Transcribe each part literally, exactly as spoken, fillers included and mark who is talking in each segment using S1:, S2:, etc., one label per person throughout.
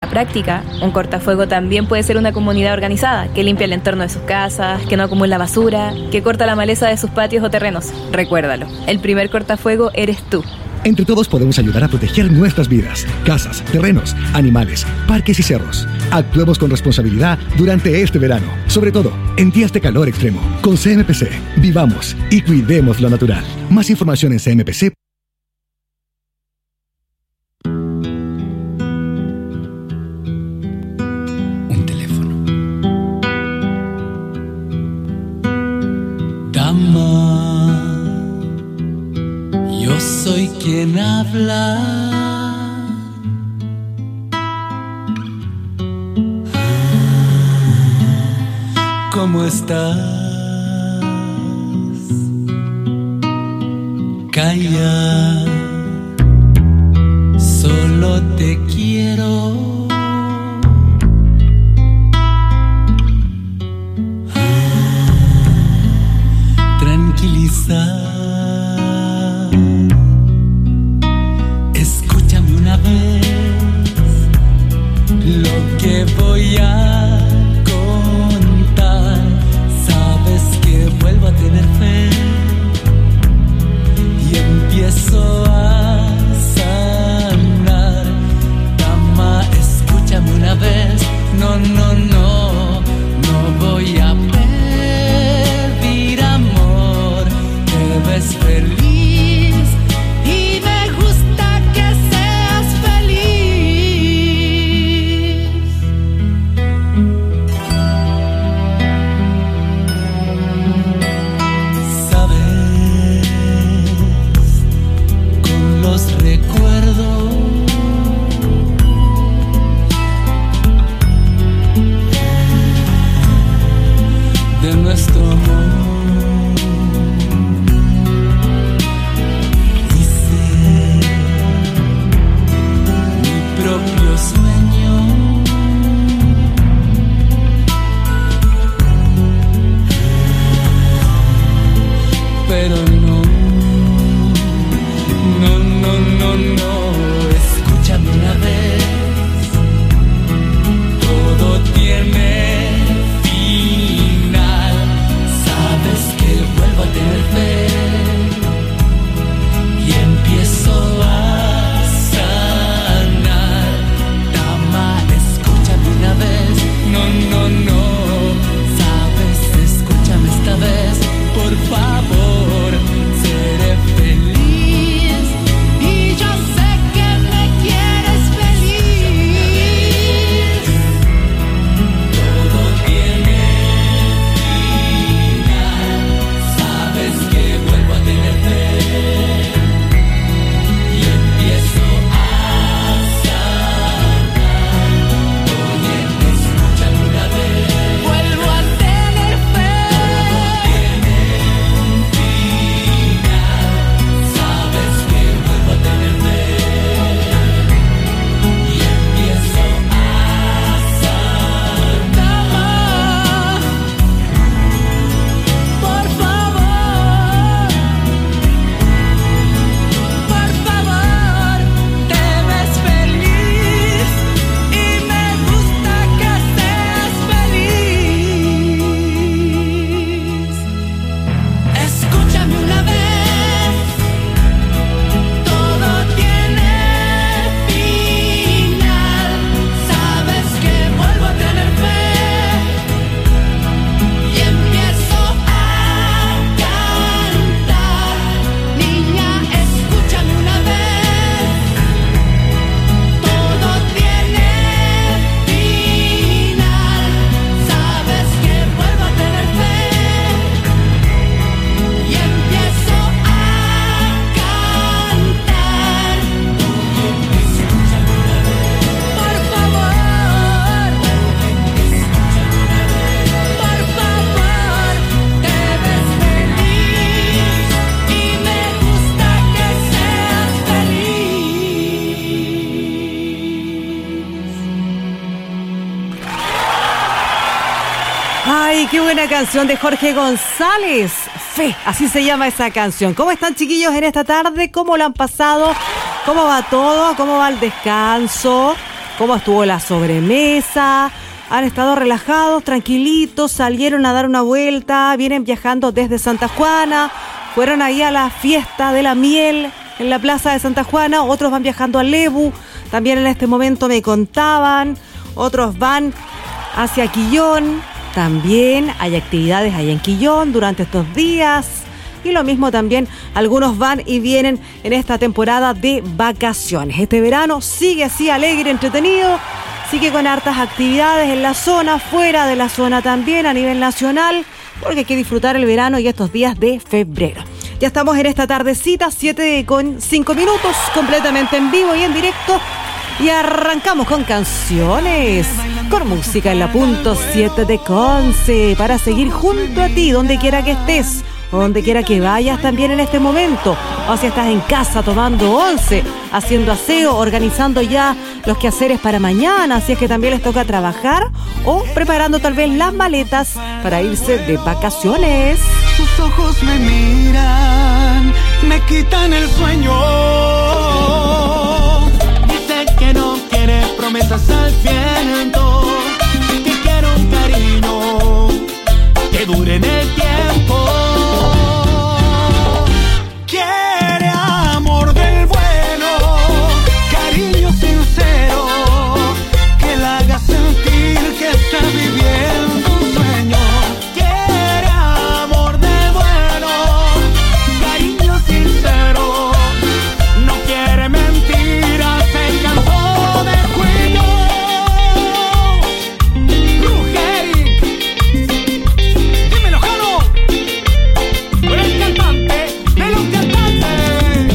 S1: práctica, un cortafuego también puede ser una comunidad organizada que limpia el entorno de sus casas, que no acumula basura, que corta la maleza de sus patios o terrenos. Recuérdalo, el primer cortafuego eres tú.
S2: Entre todos podemos ayudar a proteger nuestras vidas, casas, terrenos, animales, parques y cerros. Actuemos con responsabilidad durante este verano, sobre todo en días de calor extremo. Con C M P C, vivamos y cuidemos lo natural. Más información en C M P C.
S3: Un teléfono. Dama, yo soy quien habla. ¿Cómo estás? Calla, solo te quiero. Tranquilizar. Escúchame una vez lo que voy a contar. Sabes que vuelvo a tener fe y empiezo a sanar. Dama, escúchame una vez. No, no, no, no voy a pedir amor. Te ves feliz y me gusta que seas feliz. Sabes, con los recuerdos de nuestro amor, hice mi propio sueño. Pero no, no, no, no, no, escúchame una vez. Todo tiene final. Sabes que vuelvo a tener fe y empiezo a sanar. Dama, escúchame una vez. No, no, no, sabes, escúchame esta vez. Por favor, seré feliz y yo sé que me quieres feliz. Todo tiene final. Sabes que vuelvo a tener fe y empiezo a sanar. Oye, escúchame una vez. Vuelvo a tener fe. Todo tiene final. Sabes que vuelvo a tener fe y empiezo a sanar. Dama, por favor, por favor, te ves feliz y me gusta que seas feliz. Escúchame una vez. Todo tiene final. Sabes que vuelvo a tener fe y empiezo a cantar. Niña, escúchame una vez. Todo tiene final. Sabes que vuelvo a tener fe y empiezo a cantar. Escúchame una vez. Por favor. Escúchame una vez. Por favor. Te ves feliz y me gusta que seas feliz.
S4: Ay, qué buena canción de Jorge González. Fe, así se llama esa canción. ¿Cómo están, chiquillos, en esta tarde? ¿Cómo lo han pasado? ¿Cómo va todo? ¿Cómo va el descanso? cómo estuvo la sobremesa. Han estado relajados, tranquilitos, salieron a dar una vuelta, vienen viajando desde Santa Juana, fueron ahí a la fiesta de la miel en la plaza de Santa Juana, otros van viajando a Lebu, también en este momento me contaban, otros van hacia Quillón, también hay actividades ahí en Quillón durante estos días. Y lo mismo también, algunos van y vienen en esta temporada de vacaciones. Este verano sigue así alegre, entretenido, sigue con hartas actividades en la zona, fuera de la zona también, a nivel nacional, porque hay que disfrutar el verano y estos días de febrero. Ya estamos en esta tardecita, siete con cinco minutos, completamente en vivo y en directo. Y arrancamos con canciones, con música en la punto siete de Conce, para seguir junto a ti, donde quiera que estés. O donde quiera que vayas también en este momento, o si estás en casa tomando once, haciendo aseo, organizando ya los quehaceres para mañana, si es que también les toca trabajar, o preparando tal vez las maletas para irse de vacaciones.
S5: Sus ojos me miran, me quitan el sueño. Dice que no quiere promesas al viento, que quiere un cariño que dure en el tiempo. Viviendo un sueño, quiere amor de bueno, cariño sincero, no quiere mentiras, se cansó de juego. Rugeric, dímelo, Jano, tú eres el cantante de los cantantes.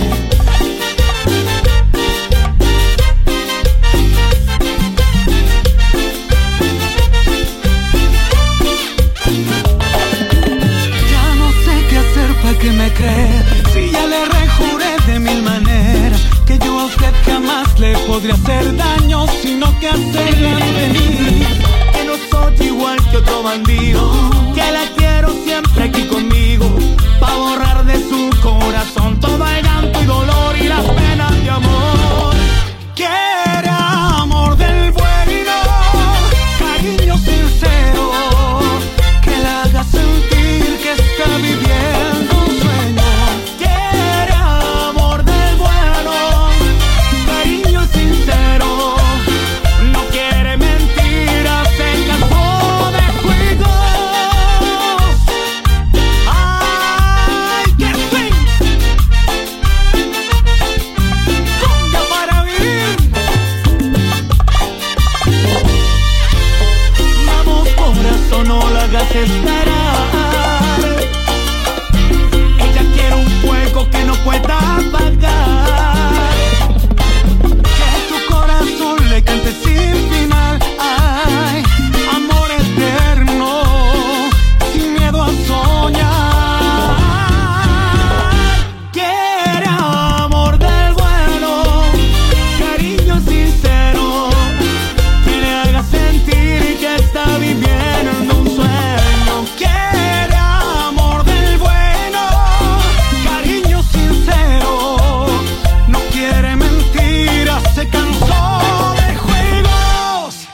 S5: Que me cree, si ya le rejuré de mil maneras que yo a usted jamás le podría hacer daño, sino que hacerla feliz, que no soy igual que otro bandido, que la quiero siempre aquí conmigo, pa' borrar de su corazón todo el llanto y dolor y las penas de amor. Quiere amor del bueno, cariño sincero, que la haga sentir que está viviendo. Esperar. Ella quiere un fuego que no pueda apagar, que tu corazón le cante sin final. Ay, amor eterno, sin miedo a soñar. Quiere amor del bueno, cariño sincero, que le haga sentir que está viviendo un sueño. Quiere amor del bueno, cariño sincero, no quiere mentiras, se cansó de juegos.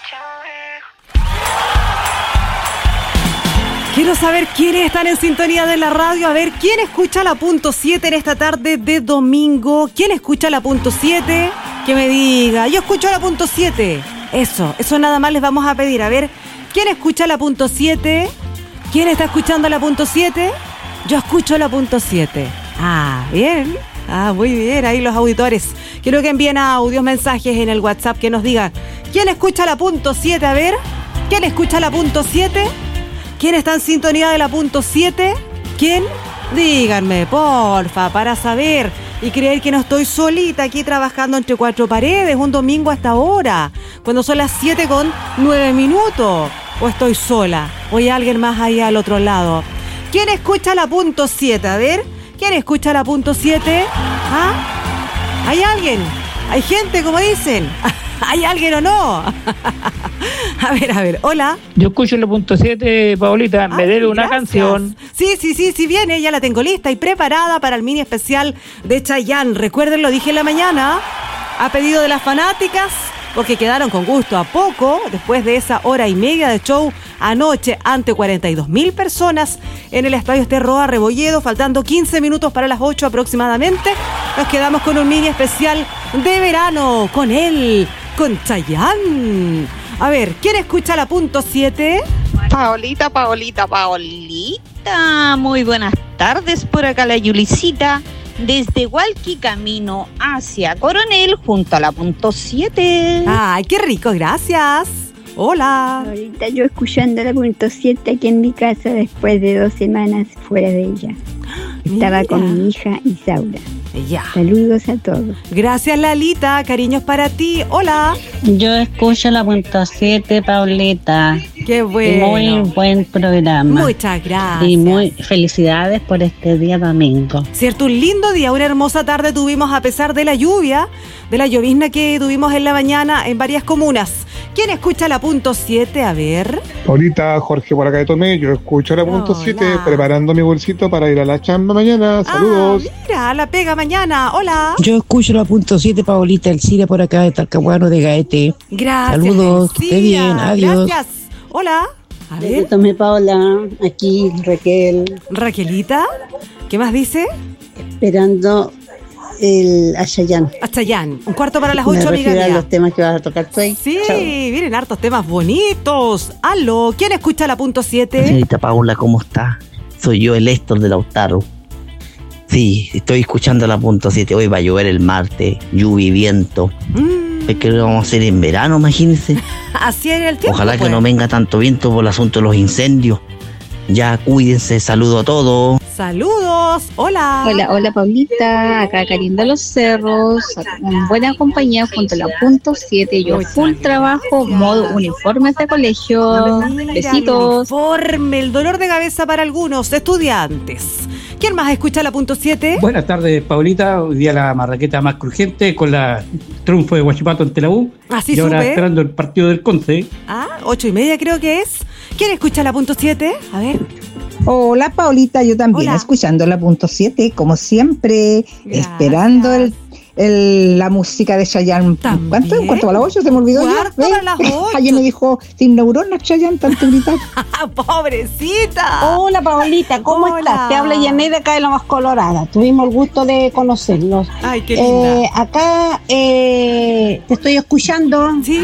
S4: Quiero saber quiénes están en sintonía de la radio. A ver, ¿quién escucha la punto siete en esta tarde de domingo? ¿Quién escucha la punto siete? Que me diga, yo escucho la punto siete. Eso, eso nada más les vamos a pedir. A ver, ¿quién escucha la punto siete? ¿Quién está escuchando la punto siete? Yo escucho la punto siete. Ah, bien. Ah, muy bien. Ahí los auditores. Quiero que envíen audios, mensajes en el WhatsApp que nos digan ¿quién escucha la punto siete? A ver, ¿quién escucha la punto siete? ¿Quién está en sintonía de la punto siete? ¿Quién? Díganme, porfa, para saber y creer que no estoy solita aquí trabajando entre cuatro paredes un domingo a esta hora, cuando son las siete con nueve minutos. ¿O estoy sola? ¿O hay alguien más ahí al otro lado? ¿Quién escucha la punto siete? A ver, ¿quién escucha la punto siete? ¿Ah? ¿Hay alguien? ¿Hay gente, como dicen? ¿Hay alguien o no? A ver, a ver, hola.
S6: Yo escucho la punto siete, Paulita, ah, me debe una gracias. Canción.
S4: Sí, sí, sí, sí viene, ya la tengo lista y preparada para el mini especial de Chayanne. Recuerden, lo dije en la mañana, a pedido de las fanáticas, porque quedaron con gusto a poco después de esa hora y media de show anoche ante cuarenta y dos mil personas en el Estadio Esterroa Rebolledo, faltando quince minutos para las ocho aproximadamente. Nos quedamos con un mini especial de verano con él, con Chayanne. A ver, ¿quién escucha la punto siete?
S7: Paolita, Paolita, Paolita. Muy buenas tardes, por acá la Yulicita. Desde Hualqui camino hacia Coronel junto a la punto siete.
S4: Ay, qué rico, gracias. Hola.
S8: Ahorita yo escuchando la punto siete aquí en mi casa después de dos semanas fuera de ella. Estaba Mira. con mi hija Isaura.
S4: Ya.
S8: Saludos a todos.
S4: Gracias, Lalita. Cariños para ti. Hola.
S9: Yo escucho la punto siete, Paulita.
S4: Qué bueno.
S9: Muy buen programa.
S4: Muchas gracias.
S9: Y muy felicidades por este día domingo.
S4: Cierto, un lindo día, una hermosa tarde tuvimos a pesar de la lluvia, de la llovizna que tuvimos en la mañana en varias comunas. ¿Quién escucha la punto siete? A ver.
S10: Ahorita, Jorge, por acá de Tomé, yo escucho la punto siete, preparando mi bolsito para ir a la chamba mañana. Saludos.
S4: Ah, mira, la pega mañana. Hola.
S11: Yo escucho la punto siete, Paolita, el Cire por acá de Talcahuano de Gaete.
S4: Gracias.
S11: Saludos, que esté bien, adiós.
S4: Gracias. Hola. A ver.
S12: Yo tomé Paola, aquí Raquel.
S4: Raquelita, ¿qué más dice?
S12: Esperando el a Chayanne.
S4: A Chayanne. Un cuarto para las ocho, amiga mía.
S12: Los temas que vas a tocar tú ahí.
S4: Sí,
S12: Chao.
S4: Miren, hartos temas bonitos. Aló, ¿quién escucha la punto siete?
S13: Señorita Paula, ¿cómo está? Soy yo, el Héctor de Lautaro. Sí, estoy escuchando la punto siete. Hoy va a llover el martes, lluvia y viento. Mm. Es que lo vamos a hacer en verano, imagínense.
S4: Así era el tiempo.
S13: Ojalá
S4: pues.
S13: que no venga tanto viento por el asunto de los incendios. Ya, cuídense, saludo a todos.
S4: Saludos, hola.
S14: Hola, hola Paulita, acá Karim de los Cerros, en buena compañía junto a la punto siete. Yo full trabajo, modo uniformes de colegio. Mira, besitos.
S4: Uniforme, el dolor de cabeza para algunos estudiantes. ¿Quién más escucha la punto siete?
S6: Buenas tardes, Paulita. Hoy día la marraqueta más crujiente con la triunfo de Huachipato ante la U.
S4: Así
S6: y ahora
S4: supe.
S6: esperando el partido del Conce.
S4: Ah, ocho y media creo que es. ¿Quién escucha la punto siete? A ver.
S15: Hola Paulita, yo también
S4: Hola.
S15: escuchando la punto siete, como siempre,
S4: Gracias.
S15: esperando el, el, la música de Chayanne.
S4: ¿También?
S15: ¿Cuánto? ¿En cuarto a las ocho? Se me olvidó
S4: Cuarto
S15: ya.
S4: para las ocho.
S15: Ayer me dijo, sin neuronas Chayanne, tanto gritar.
S4: ¡Pobrecita!
S16: Hola Paulita, ¿cómo
S4: Hola.
S16: estás? Te habla Yaneida acá de La Más Colorada. Tuvimos el gusto de conocernos.
S4: Ay, qué linda.
S16: Eh, acá eh, te estoy escuchando.
S4: ¿Sí?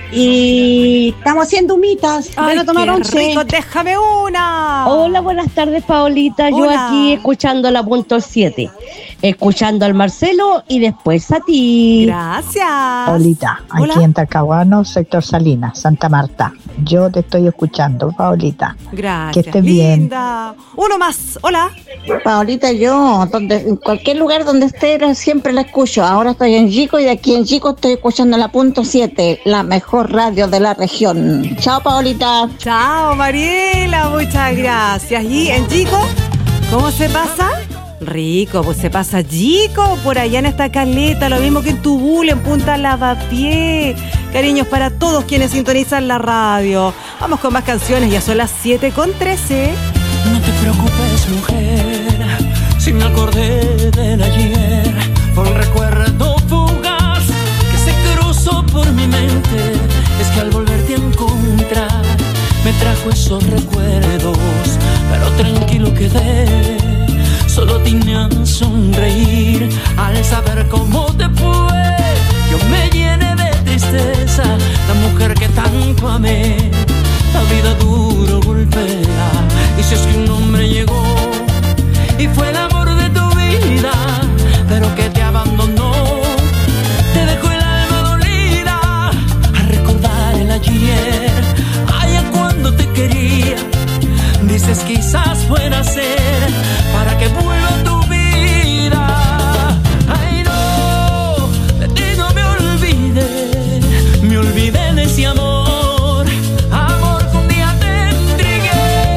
S16: Y estamos haciendo humitas.
S4: Ay,
S16: Ven a tomar
S4: qué
S16: once.
S4: rico, déjame una.
S17: Hola, buenas tardes, Paolita. Yo
S4: Hola.
S17: aquí escuchando la punto siete. Escuchando al Marcelo y después a ti.
S4: Gracias.
S15: Paulita,
S4: Hola.
S15: aquí en Talcahuano, sector Salinas, Santa Marta. Yo te estoy escuchando, Paulita.
S4: Gracias.
S15: Que estés bien.
S4: Linda. Uno más. Hola.
S16: Paulita, yo donde, en cualquier lugar donde esté siempre la escucho. Ahora estoy en Chico y de aquí en Chico estoy escuchando la punto siete, la mejor radio de la región. Chao, Paulita.
S4: Chao, Mariela. Muchas gracias. ¿Y en Chico? ¿Cómo se pasa? Rico, pues se pasa Chico por allá en esta caleta, lo mismo que en Tubul, en Punta Lavapié. Cariños para todos quienes sintonizan la radio. Vamos con más canciones, ya son las siete con trece.
S3: No te preocupes, mujer, si me acordé del ayer, fue un recuerdo fugaz que se cruzó por mi mente. Es que al volverte a encontrar me trajo esos recuerdos, pero tranquilo quedé, solo tenían sonreír al saber cómo te fue. Yo me llené de tristeza, la mujer que tanto amé, la vida duro golpea. Y si es que un hombre llegó y fue el amor de tu vida, pero que te abandonó, te dejó el alma dolida a recordar el ayer. Ay, a cuando te quería, dices quizás fuera ser para que vuelva a tu vida. Ay, no, de ti no me olvidé, me olvidé de ese amor, amor que un día te entregué.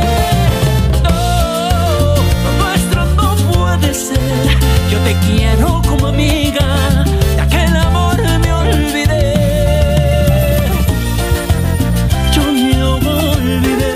S3: No, lo nuestro no puede ser, yo te quiero como amiga, de aquel amor me olvidé, yo me olvidé.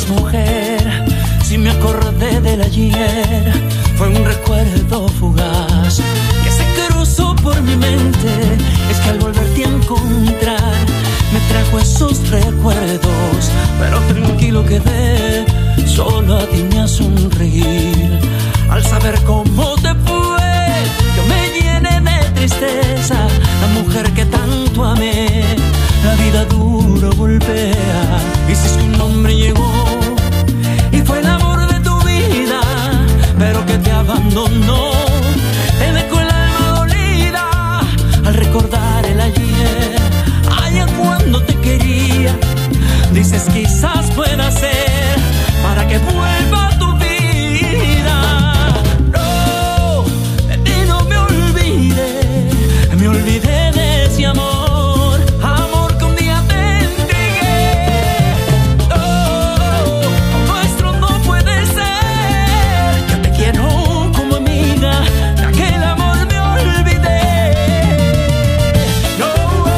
S3: preocupes, mujer, si me acordé del ayer. Fue un recuerdo fugaz que se cruzó por mi mente. Es que al volverte a encontrar me trajo esos recuerdos, pero tranquilo quedé, solo atiné a sonreír. Al saber cómo te fue, yo me llené de tristeza. La mujer que tanto amé, la vida duro golpea. Y si es que un hombre llegó y fue el amor de tu vida, pero que te abandonó, te dejó el alma dolida al recordar el ayer. Allá cuando te quería, dices quizás pueda ser para que vuelva a tu vida. No, de ti no me olvidé, me olvidé de ese amor, amor que un día te entregué. Oh, nuestro no puede ser, yo te quiero como amiga, de aquel amor me olvidé. No,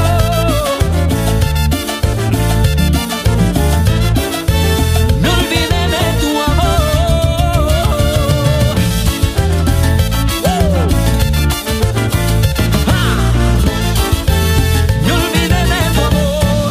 S3: me olvidé de tu amor. Me olvidé de tu amor.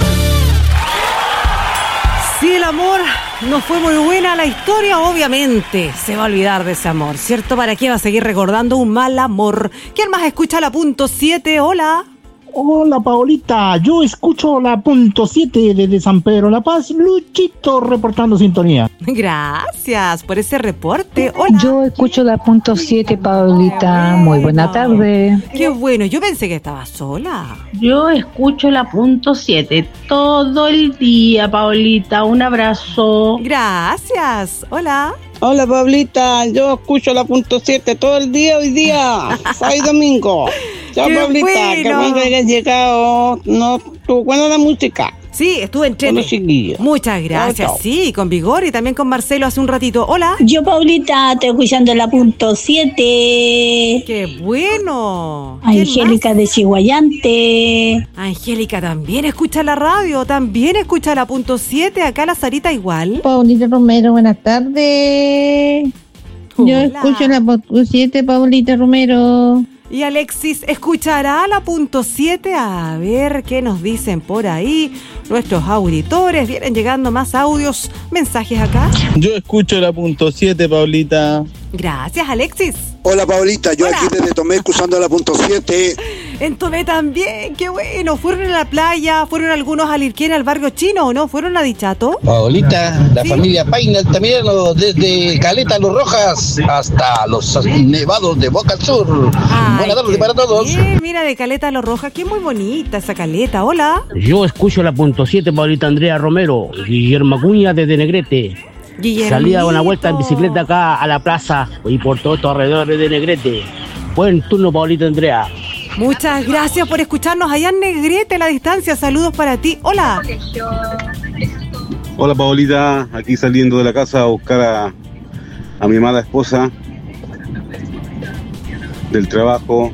S4: Si el amor no fue muy buena la historia, obviamente se va a olvidar de ese amor, ¿cierto? ¿Para qué va a seguir recordando un mal amor? ¿Quién más escucha la punto siete? Hola.
S18: Hola, Paolita. Yo escucho la punto siete desde San Pedro La Paz. Luchito reportando sintonía.
S4: Gracias por ese reporte. Hola.
S15: Yo escucho la punto siete, Paolita. Muy buena tarde.
S4: Qué bueno, yo pensé que estaba sola.
S19: Yo escucho la punto siete todo el día, Paolita. Un abrazo.
S4: Gracias. Hola.
S20: Hola, Pablita, yo escucho la punto siete todo el día hoy día, sábado y domingo. Chao, Pablita,
S4: bueno.
S20: que bueno que hayas llegado, no, estuvo buena la música.
S4: Sí, estuve entrete. Muchas gracias.
S20: Chao, chao.
S4: Sí, con Vigor y también con Marcelo hace un ratito. Hola.
S21: Yo, Paulita, estoy escuchando la punto siete.
S4: ¡Qué bueno!
S21: Angélica de Chihuayante.
S4: Angélica también escucha la radio, también escucha la punto siete. Acá la Sarita igual.
S22: Paulita Romero, buenas tardes. Yo
S4: Hola.
S22: escucho la punto siete, Paulita Romero.
S4: Y Alexis escuchará la punto siete. A ver qué nos dicen por ahí nuestros auditores. Vienen llegando más audios, mensajes acá.
S23: Yo escucho la punto siete, Paulita.
S4: Gracias, Alexis.
S24: Hola, Paulita, yo
S4: Hola.
S24: aquí desde Tomé escuchando la punto siete.
S4: En Tomé también, qué bueno. ¿Fueron a la playa? ¿Fueron algunos al Irquén, al barrio chino o no? ¿Fueron a Dichato?
S25: Paolita, la
S4: ¿Sí?
S25: familia Paina Altamirano, desde Caleta Los Rojas hasta los nevados de Boca al Sur.
S4: Ay,
S25: Buenas tardes
S4: qué
S25: para todos.
S4: bien, mira, de Caleta a Los Rojas, qué muy bonita esa caleta. Hola.
S26: Yo escucho la punto siete, Paulita Andrea Romero, Guillermo Acuña desde Negrete.
S4: Guillermito.
S26: Salí a dar una vuelta en bicicleta acá a la plaza y por todos estos alrededores de Negrete. Buen turno, Paulita Andrea.
S4: Muchas gracias por escucharnos allá en Negrete, a la distancia. Saludos para ti. Hola.
S27: Hola, Paolita, aquí saliendo de la casa a buscar a, a mi amada esposa del trabajo.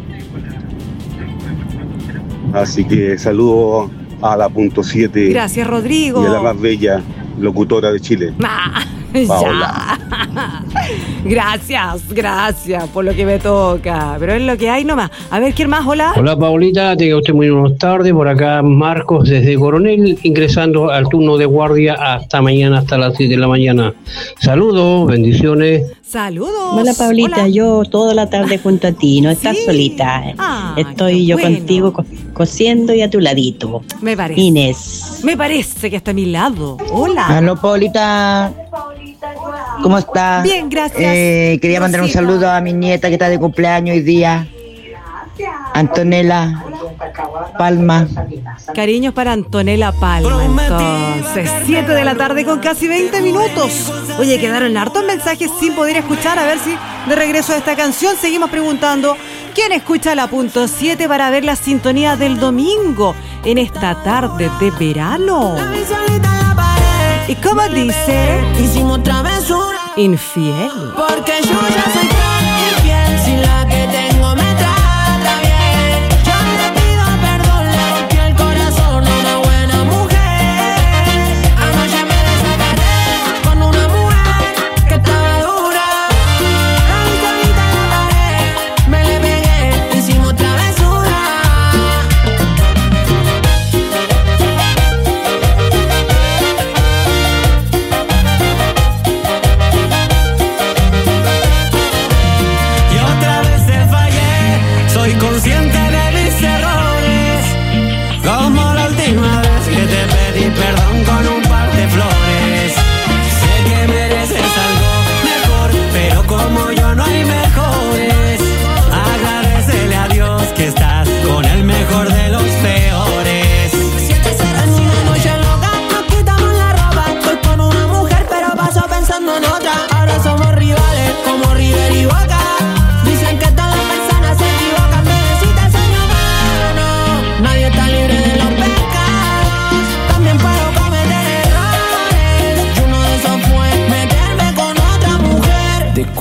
S27: Así que saludo a la punto siete.
S4: Gracias, Rodrigo.
S27: Y a la más bella locutora de Chile.
S4: Ah,
S27: Paola.
S4: ya. Gracias, gracias por lo que me toca. Pero es lo que hay nomás. A ver, ¿quién más? Hola.
S28: Hola, Paulita, tenga usted muy buenas tardes. Por acá Marcos desde Coronel, ingresando al turno de guardia hasta mañana, hasta las siete de la mañana. Saludos, bendiciones.
S4: Saludos.
S29: Hola, Paulita,
S4: Hola.
S29: yo toda la tarde junto a ti, no estás
S4: Sí.
S29: solita.
S4: Ah,
S29: Estoy
S4: qué
S29: yo
S4: bueno.
S29: contigo co- cosiendo y a tu ladito.
S4: Me parece.
S29: Inés.
S4: Me parece que está a mi lado. Hola.
S30: Aló, Paulita. ¿Cómo está?
S4: Bien, gracias.
S30: Eh, quería mandar un
S4: Rosita.
S30: saludo a mi nieta que está de cumpleaños hoy día. Antonella Palma.
S4: Cariños para Antonella Palma, entonces. siete de la tarde con casi veinte minutos. Oye, quedaron hartos mensajes sin poder escuchar. A ver si de regreso a esta canción seguimos preguntando ¿quién escucha la punto siete para ver la sintonía del domingo en esta tarde de verano? ¿Y cómo dice?
S3: Hicimos travesura.
S4: Infiel.
S3: Porque yo ya soy tan infiel. Si la que tengo me trata bien, yo le pido perdón, le rompí el corazón a una buena mujer. Anoche me desataré con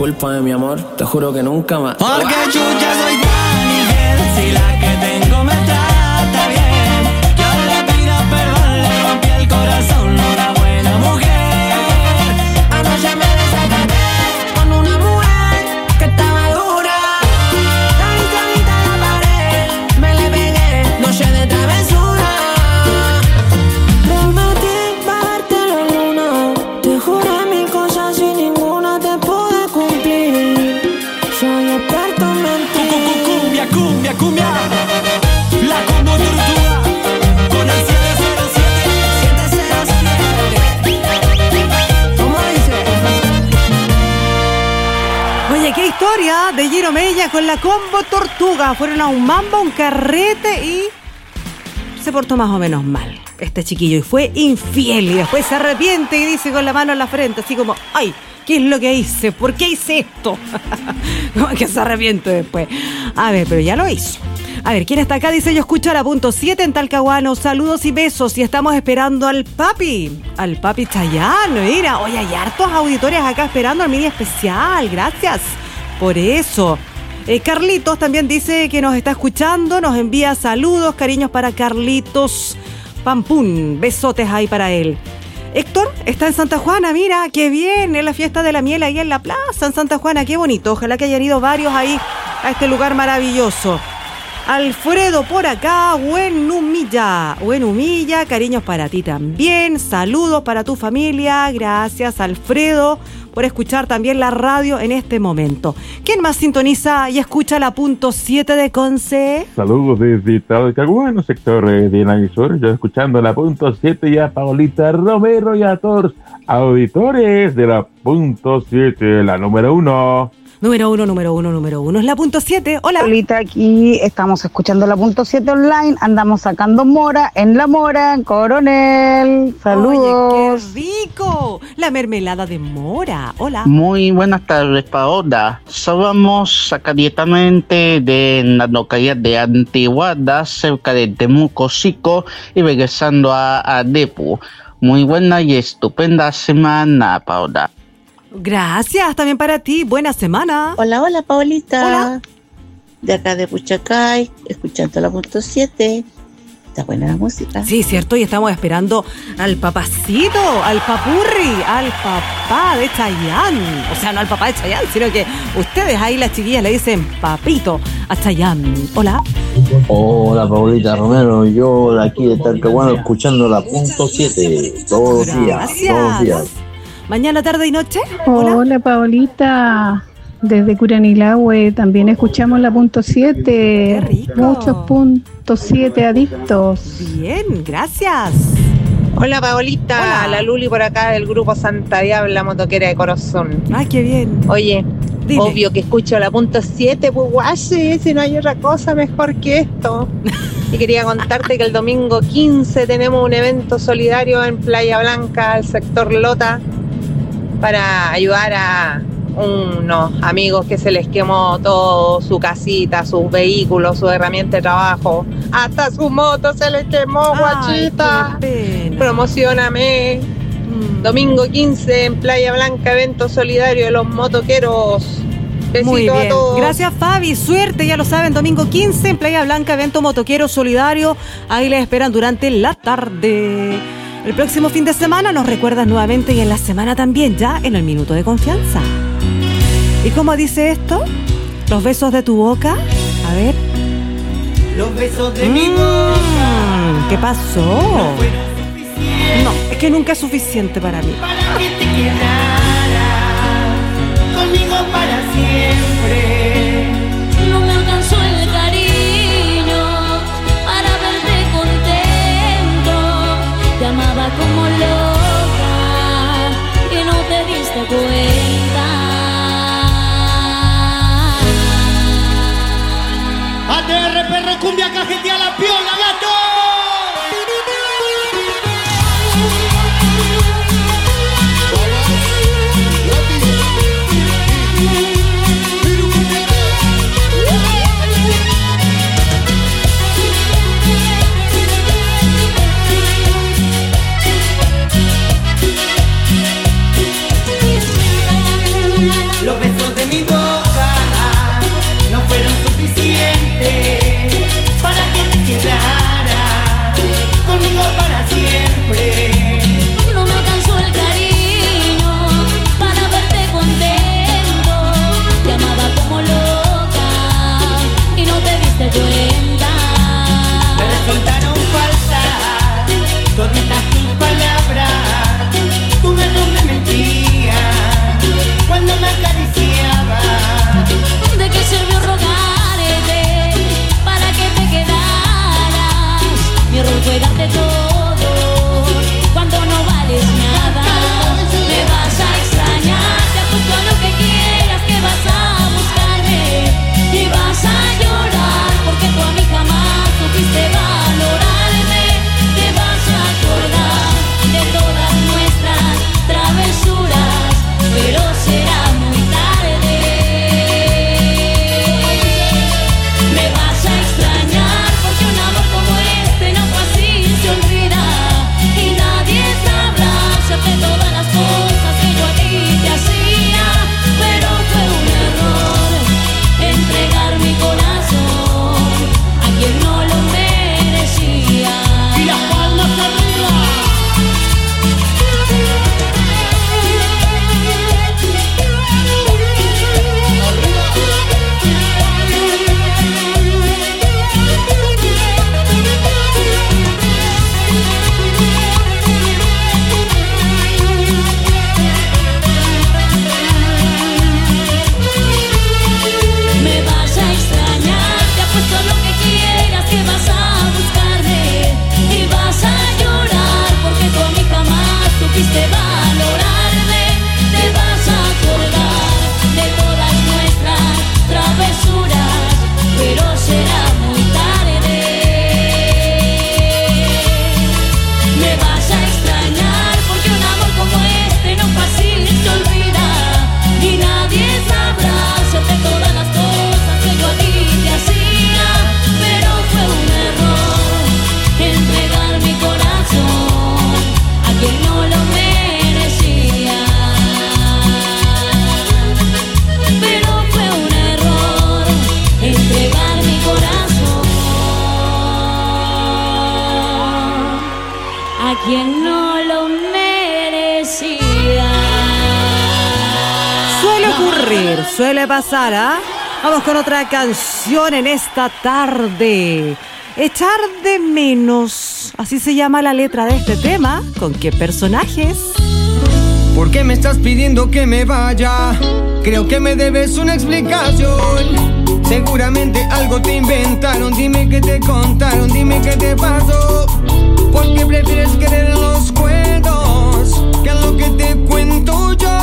S3: Discúlpame mi amor, te juro que nunca más.
S1: Porque chucha soy tan infiel, si la que tengo me trata bien. Yo le pido perdón, le rompí el corazón, una buena mujer. Anoche me desacaté con una mujer que estaba dura. La viste ahorita en la pared, me le pegué, noche de travesura. Prometí bajarte la luna, te juré mil cosas y ninguna te pude cumplir. Soy experto en mentir. Cumbia, cumbia, cumbia. La combo tortuga con el siete cero siete, siete cero siete. ¿Cómo dice?
S4: Oye, qué historia de Giro Mella con la combo tortuga. Fueron a un mambo, un carrete y se portó más o menos mal este chiquillo y fue infiel y después se arrepiente y dice con la mano en la frente así como, ay, ¿qué es lo que hice? ¿Por qué hice esto? Como que se arrepiente después. A ver, pero ya lo hizo. A ver, ¿quién está acá? Dice, yo escucho a la punto siete en Talcahuano. Saludos y besos. Y estamos esperando al papi. Al papi Chayanne. Mira, oye, hay hartos auditores acá esperando al mini especial. Gracias por eso. Eh, Carlitos también dice que nos está escuchando. Nos envía saludos, cariños para Carlitos Pampún. Besotes ahí para él. Héctor está en Santa Juana, mira, qué bien, en la fiesta de la miel ahí en la plaza, en Santa Juana, qué bonito. Ojalá que hayan ido varios ahí a este lugar maravilloso. Alfredo por acá, buen humilla, buen humilla, cariños para ti también, saludos para tu familia, gracias Alfredo por escuchar también la radio en este momento. ¿Quién más sintoniza y escucha la punto siete de Conce?
S2: Saludos desde Talcahuano, sector de la emisora, yo escuchando la punto siete y a Paolita Romero y a todos los auditores de la punto siete, la número uno.
S4: Número uno, número uno, número uno. Es la punto siete. Hola.
S5: Ahorita aquí estamos escuchando la punto siete online. Andamos sacando mora en la mora, en Coronel. Saludos.
S4: Oye, qué rico. La mermelada de mora. Hola.
S7: Muy buenas tardes, Paola. Somos acá directamente de la localidad de Antiguada, cerca de Temuco, Sico, y regresando a, a Depu. Muy buena y estupenda semana, Paola.
S4: Gracias, también para ti. Buena semana.
S29: Hola, hola, Paolita.
S4: Hola.
S29: De acá de Puchacay, escuchando la punto siete. Está buena la música.
S4: Sí, cierto, y estamos esperando al papacito, al papurri, al papá de Chayanne. O sea, no al papá de Chayanne, sino que ustedes ahí, las chiquillas, le dicen papito a Chayanne. Hola.
S8: Hola, Paolita Romero. Yo de aquí de Talcahuano escuchando la punto siete todos los días. Todos los días.
S4: Mañana, tarde y noche.
S9: Hola, Hola Paolita. Desde Curanilahue también escuchamos la punto siete. Muchos puntos siete adictos.
S4: Bien, gracias.
S10: Hola Paolita,
S4: Hola.
S10: La Luli por acá del grupo Santa Diabla, motoquera de corazón.
S4: Ay, qué bien.
S10: Oye,
S4: Dime.
S10: Obvio que escucho la punto siete, pues guache, si no hay otra cosa mejor que esto. Y quería contarte que el domingo quince tenemos un evento solidario en Playa Blanca, el sector Lota, para ayudar a unos amigos que se les quemó todo, su casita, sus vehículos, su herramienta de trabajo, hasta su moto se les quemó, guachita. Promocióname. Mm. Domingo quince en Playa Blanca, evento solidario de los motoqueros. Besito
S4: Muy bien,
S10: a todos.
S4: Gracias Fabi, suerte, ya lo saben, domingo quince en Playa Blanca, evento motoquero solidario, ahí les esperan durante la tarde. El próximo fin de semana nos recuerdas nuevamente y en la semana también, ya en el Minuto de Confianza. ¿Y cómo dice esto? Los besos de tu boca, a ver.
S10: Los besos de
S4: mm,
S10: mi boca.
S4: ¿Qué pasó?
S10: No fueron suficientes.
S4: No, es que nunca es suficiente para mí.
S10: Para que te quedaras conmigo para siempre.
S11: No me alcanzó el cariño para verte contento. Te amaba como loca y no te diste cuenta.
S10: A T R perro cumbia cajetea la piola, gato.
S11: a quien no lo merecía.
S4: Suele ocurrir, suele pasar, ¿ah? ¿eh? Vamos con otra canción en esta tarde. Echar de menos, así se llama la letra de este tema. ¿Con qué personajes?
S6: ¿Por qué me estás pidiendo que me vaya? Creo que me debes una explicación. Seguramente algo te inventaron. Dime qué te contaron, dime qué te pasó. ¿Por qué prefieres creer en los cuentos que en lo que te cuento yo?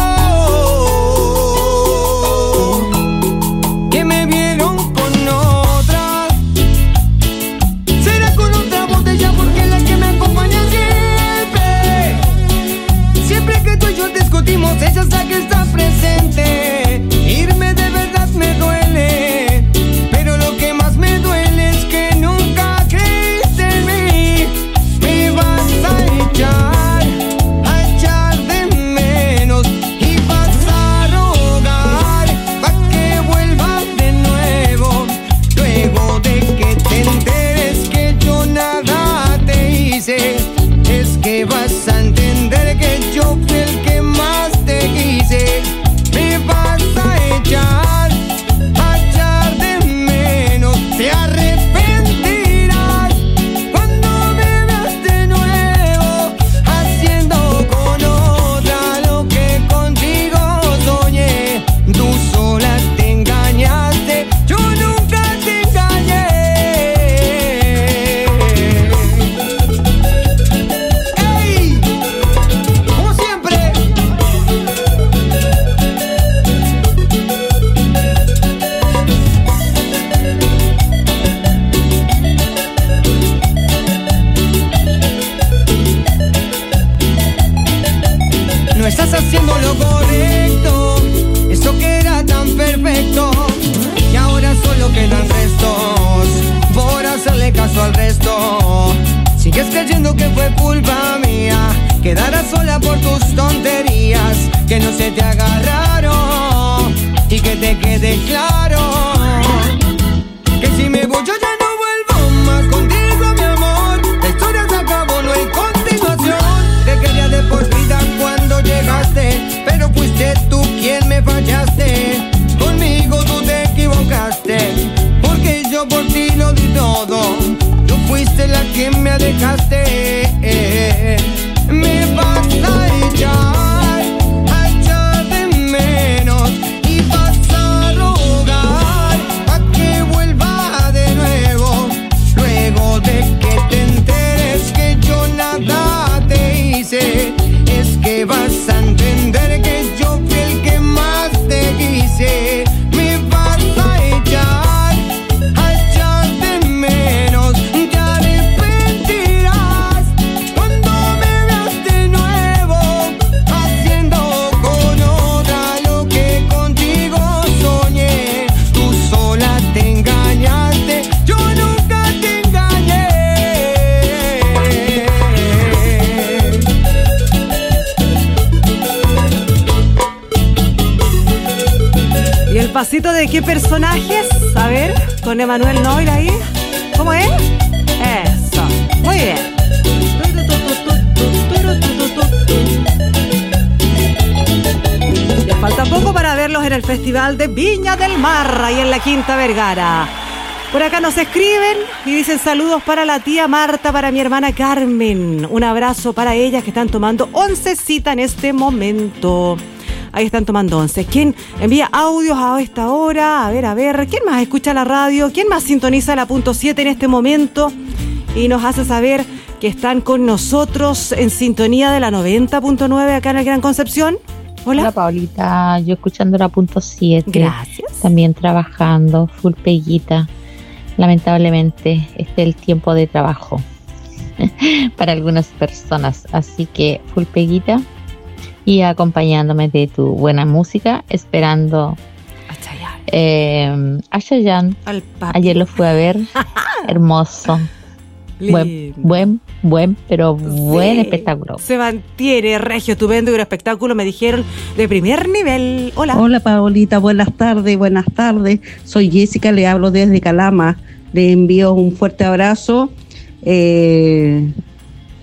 S6: Que me vieron con otra. Será con otra botella porque es la que me acompaña siempre. Siempre que tú y yo discutimos, ella es la que está presente. Irme de verdad me duele, pero lo que más me duele es que nunca creíste en mí. Me vas a echar, a echar de menos y vas a rogar pa' que vuelvas de nuevo. Luego de que te enteres que yo nada te hice, es que vas a entender que yo fui el que más te quise. Me vas a echar, a echar de menos. Te arrepentirás cuando me veas de nuevo haciendo con otra lo que contigo soñé. Tú sola te engañaste, yo nunca te engañé. ¡Ey! Como siempre. No estás haciendo lo correcto, eso que era tan perfecto. Y ahora solo quedan restos por hacerle caso al resto. Sigues creyendo que fue culpa mía, quedarás sola por tus tonterías. Que no se te agarraron y que te quede claro que si me voy yo ya no vuelvo más contigo, mi amor. La historia se acabó, no hay continuación. Te quería de por vida cuando llegaste, pero fuiste tú quien me fallaste. Conmigo tú te equivocaste, porque yo por ti lo di todo. Tú fuiste la que me alejaste. Me vas a echar, a echar de menos y vas a rogar a que vuelva de nuevo. Luego de que te enteres que yo nada te hice, es que vas a entender que yo fui el que más te quise. Me vas a echar, a echar de menos. Te arrepentirás cuando me veas de nuevo haciendo con otra lo que contigo soñé. Tú sola te engañaste, yo nunca te engañé.
S4: ¿Y el pasito de qué personajes? A ver, con Emanuel Noir ahí. ¿Cómo es? Eso, muy bien. Les falta poco para verlos en el Festival de Viña del Mar, ahí en la Quinta Vergara. Por acá nos escriben y dicen saludos para la tía Marta, para mi hermana Carmen. Un abrazo para ellas que están tomando oncecita en este momento. Ahí están tomando once. ¿Quién envía audios a esta hora? A ver, a ver. ¿Quién más escucha la radio? ¿Quién más sintoniza la punto siete en este momento? Y nos hace saber que están con nosotros en sintonía de la noventa punto nueve acá en el Gran Concepción. Hola.
S12: Hola, Paulita. Yo escuchando la punto siete.
S4: Gracias.
S12: También trabajando, full peguita. Lamentablemente, este es el tiempo de trabajo para algunas personas. Así que full peguita. Y acompañándome de tu buena música, esperando eh, a Chayanne. Ayer lo fui a ver, hermoso, buen, buen, buen, pero buen sí, espectáculo.
S4: Se mantiene regio, estupendo y un espectáculo, me dijeron, de primer nivel. Hola.
S13: Hola, Paolita, buenas tardes, buenas tardes. Soy Jessica, le hablo desde Calama. Le envío un fuerte abrazo. Eh,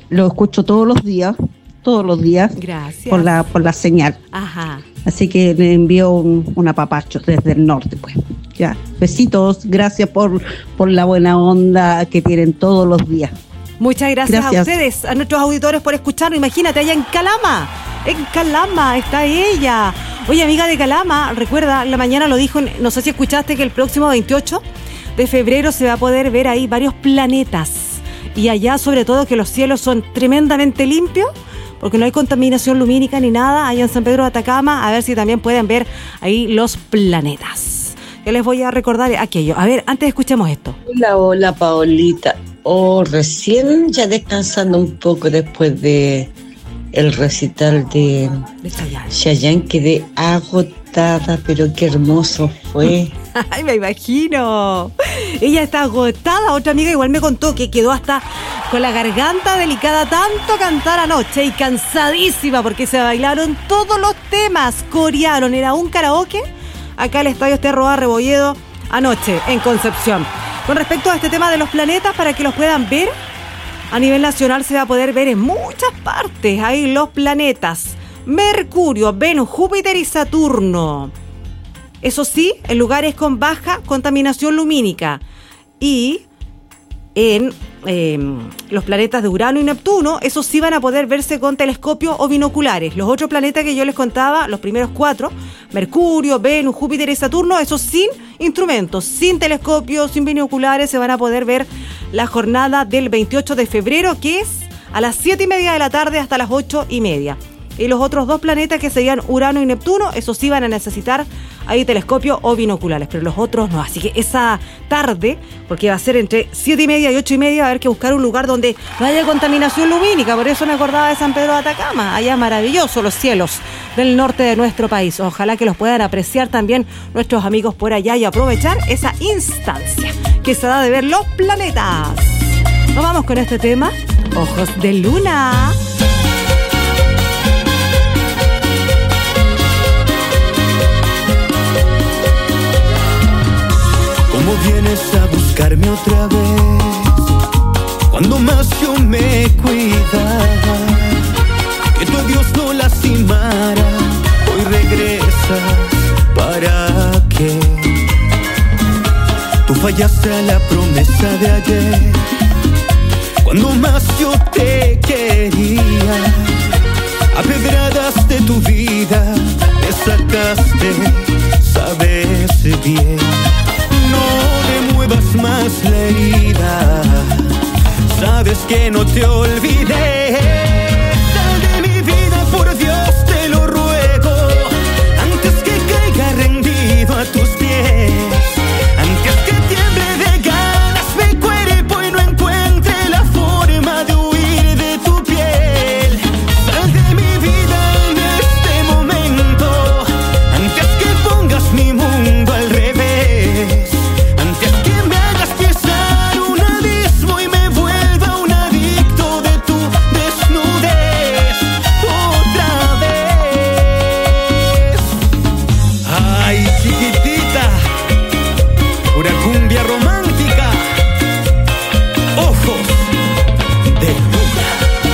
S13: lo escucho todos los días, todos los días.
S4: Gracias.
S13: Por la, por la señal.
S4: Ajá.
S13: Así que le envío un, un apapacho desde el norte, pues. Ya, besitos, gracias por, por la buena onda que tienen todos los días.
S4: Muchas gracias,
S13: Gracias.
S4: a ustedes, a nuestros auditores por escucharnos. Imagínate, allá en Calama, en Calama está ella. Oye, amiga de Calama, recuerda, en la mañana lo dijo, no sé si escuchaste que el próximo veintiocho de febrero se va a poder ver ahí varios planetas. Y allá, sobre todo, que los cielos son tremendamente limpios, porque no hay contaminación lumínica ni nada, allá en San Pedro de Atacama, a ver si también pueden ver ahí los planetas. Yo les voy a recordar aquello. A ver, antes escuchemos esto.
S14: Hola, hola, Paolita. Oh, recién ya descansando un poco después de el recital de,
S4: de Chayanne.
S14: Chayanne, quedé agotada, pero qué hermoso fue.
S4: Ay, me imagino. Ella está agotada. Otra amiga igual me contó que quedó hasta con la garganta delicada tanto cantar anoche y cansadísima porque se bailaron todos los temas, corearon, era un karaoke acá el Estadio Sterro A Rebolledo anoche en Concepción. Con respecto a este tema de los planetas, para que los puedan ver, a nivel nacional se va a poder ver en muchas partes. Ahí los planetas: Mercurio, Venus, Júpiter y Saturno. Eso sí, en lugares con baja contaminación lumínica. Y en eh, los planetas de Urano y Neptuno, esos sí van a poder verse con telescopio o binoculares. Los otros planetas que yo les contaba, los primeros cuatro, Mercurio, Venus, Júpiter y Saturno, esos sin instrumentos, sin telescopio, sin binoculares, se van a poder ver la jornada del veintiocho de febrero, que es a las siete y media de la tarde hasta las ocho y media. Y los otros dos planetas, que serían Urano y Neptuno, esos sí van a necesitar ahí telescopio o binoculares, pero los otros no. Así que esa tarde, porque va a ser entre siete y media y ocho y media, va a haber que buscar un lugar donde no haya contaminación lumínica. Por eso me acordaba de San Pedro de Atacama. Allá maravilloso los cielos del norte de nuestro país. Ojalá que los puedan apreciar también nuestros amigos por allá y aprovechar esa instancia que se da de ver los planetas. Nos vamos con este tema, Ojos de Luna.
S3: ¿Cómo vienes a buscarme otra vez? Cuando más yo me cuidaba, que tu adiós no lastimara. Hoy regresas, ¿para qué? Tú fallaste a la promesa de ayer, cuando más yo te quería. A pedradas de tu vida me sacaste, sabes bien. No remuevas más la herida, sabes que no te olvidé. Sal de mi vida, por Dios te lo ruego, antes que caiga rendido a tus pies, antes que tiemble de ganas mi cuerpo y no encuentre la forma de huir de tu piel. Sal de mi vida en este momento, antes que pongas mi mundo al revés, antes que me hagas pisar un abismo y me vuelva un adicto de tu desnudez otra vez. Ay, chiquitita, pura cumbia romántica, Ojos de Luna.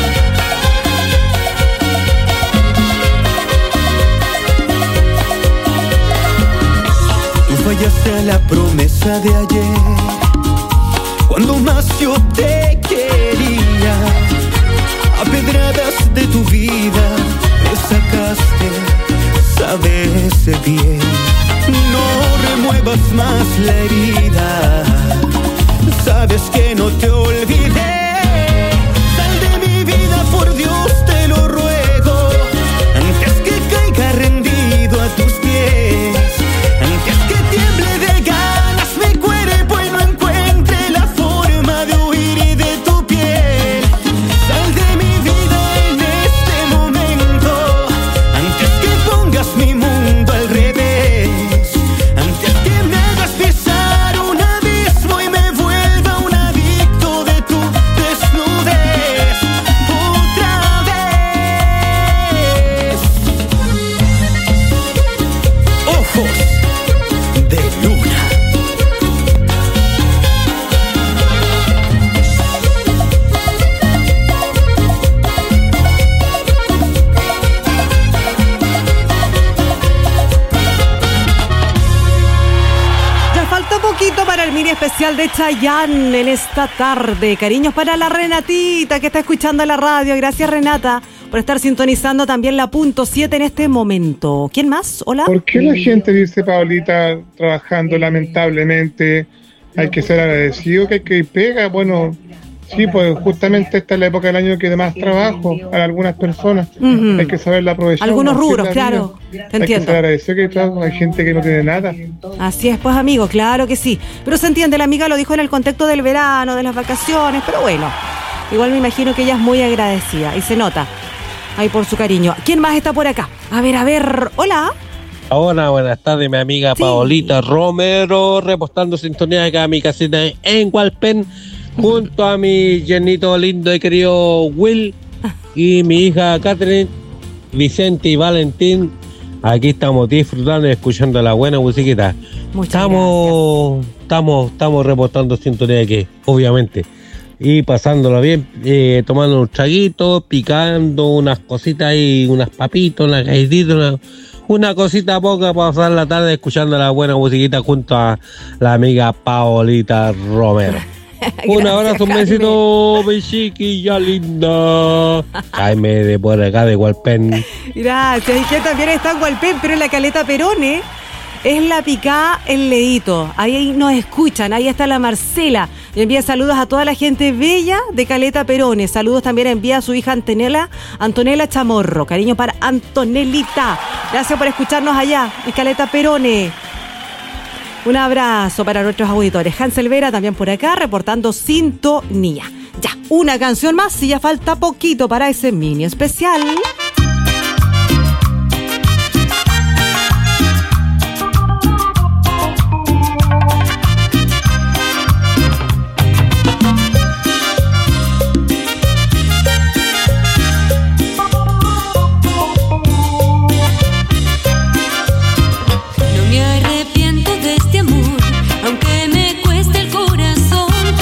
S3: Tú fallaste a la promesa de ayer, cuando más yo te quería. A pedradas de tu vida me sacaste, sabes bien. No remuevas más la herida, sabes que no te olvidé. Sal de mi vida, por Dios te lo ruego, antes que caiga rendido a tus pies, antes que tiemble de ganas mi cuerpo y no encuentre la forma de huir de tu piel. Sal de mi vida en este momento, antes que pongas mi mundo al revés, antes que me hagas pisar
S4: especial de Chayanne en esta tarde. Cariños para la Renatita que está escuchando la radio. Gracias, Renata, por estar sintonizando también la punto siete en este momento. ¿Quién más? Hola.
S15: ¿Por qué la gente dice, Paulita, trabajando lamentablemente? Hay que ser agradecido, que hay que ir pega. Bueno, sí, pues justamente esta es la época del año que de más trabajo para algunas personas. Uh-huh. Hay que saberla aprovechar.
S4: Algunos rubros, claro. Te
S15: hay
S4: entiendo.
S15: que ser agradecido que hay trabajo. Hay gente que no tiene nada.
S4: Así es, pues, amigo, claro que sí. Pero se entiende, la amiga lo dijo en el contexto del verano, de las vacaciones, pero bueno, igual me imagino que ella es muy agradecida y se nota ahí por su cariño. ¿Quién más está por acá? A ver, a ver, hola.
S16: Hola, buenas tardes, mi amiga sí. Paolita Romero, repostando sintonía acá a mi casita en Hualpén, junto a mi llenito lindo y querido Will y mi hija Catherine, Vicente y Valentín. Aquí estamos disfrutando y escuchando la buena musiquita. Muchas estamos, gracias. Estamos, estamos repostando sintonía aquí, obviamente. Y pasándolo bien, eh, tomando un traguito, picando unas cositas y unas papitas, unas galletitas, una, una cosita poca para pasar la tarde escuchando la buena musiquita junto a la amiga Paolita Romero. Un abrazo, un besito, mi chiquilla linda. Jaime de por acá de Hualpén.
S4: Gracias, y que también está en Hualpén, pero en la Caleta Perone es la picá El Leíto. Ahí, ahí nos escuchan, ahí está la Marcela. Y envía saludos a toda la gente bella de Caleta Perone. Saludos también envía a su hija Antonella, Antonella Chamorro. Cariño para Antonelita. Gracias por escucharnos allá en Caleta Perone. Un abrazo para nuestros auditores. Hansel Vera también por acá reportando sintonía. Ya, una canción más y ya falta poquito para ese mini especial.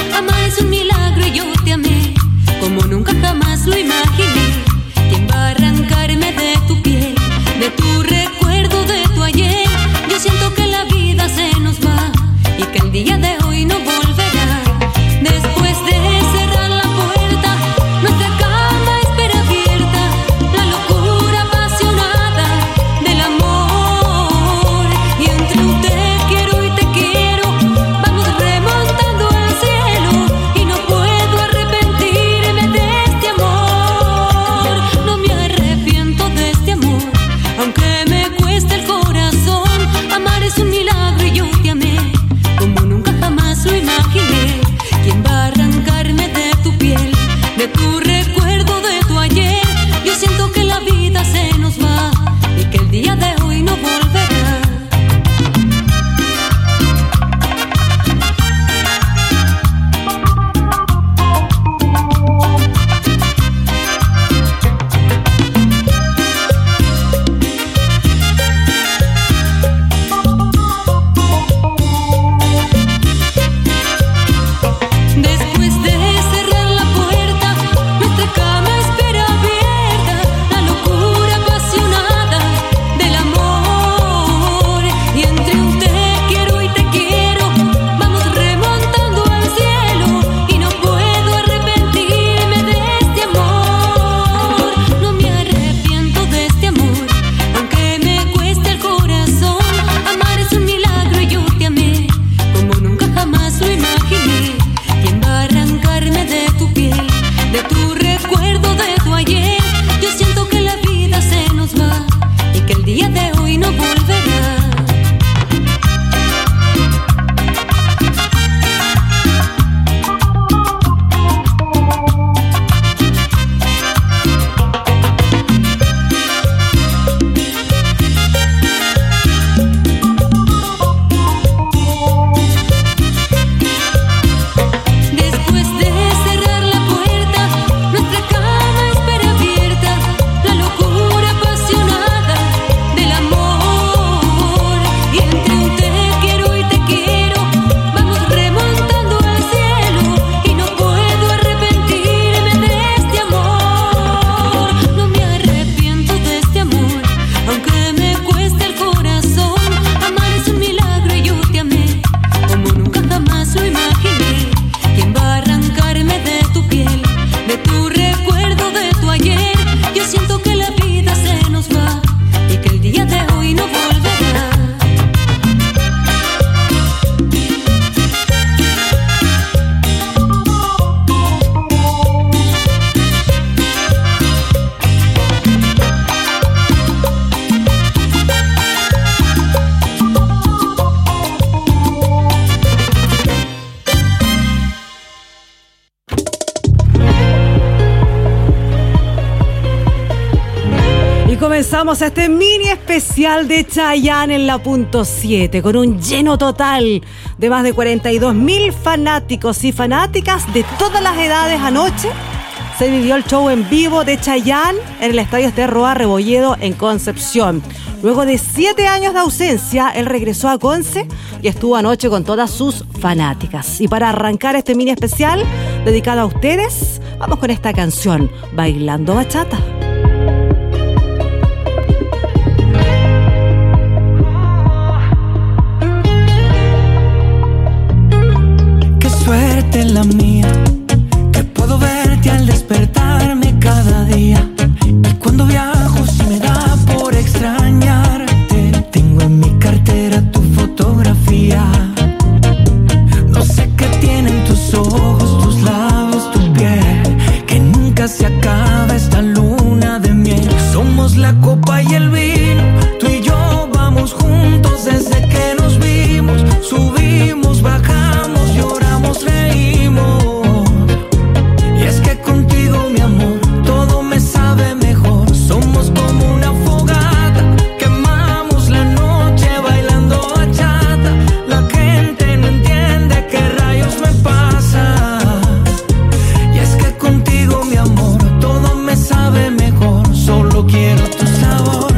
S11: Como nunca jamás lo imaginé, que en Barranquilla
S4: comenzamos este mini especial de Chayanne en la punto siete con un lleno total de más de cuarenta y dos mil fanáticos y fanáticas de todas las edades. Anoche se vivió el show en vivo de Chayanne en el Estadio Esterroa Rebolledo en Concepción. Luego de siete años de ausencia, él regresó a Conce y estuvo anoche con todas sus fanáticas. Y para arrancar este mini especial dedicado a ustedes, vamos con esta canción, Bailando Bachata.
S3: Qué suerte la mía, que puedo verte al despertarme cada día. Y cuando viajo si me da por extrañarte. Tengo en mi cartera tu fotografía. No sé qué tienen tus ojos, tus labios, tu piel, que nunca se acaba esta luna de miel. Somos la copa y el vino, tú y yo vamos juntos desde que nos vimos. Subimos, bajamos, lloramos, reímos. Y es que contigo, mi amor, todo me sabe mejor. Somos como una fogata, quemamos la noche bailando bachata. La gente no entiende qué rayos me pasa. Y es que contigo, mi amor, todo me sabe mejor. Solo quiero tu sabor.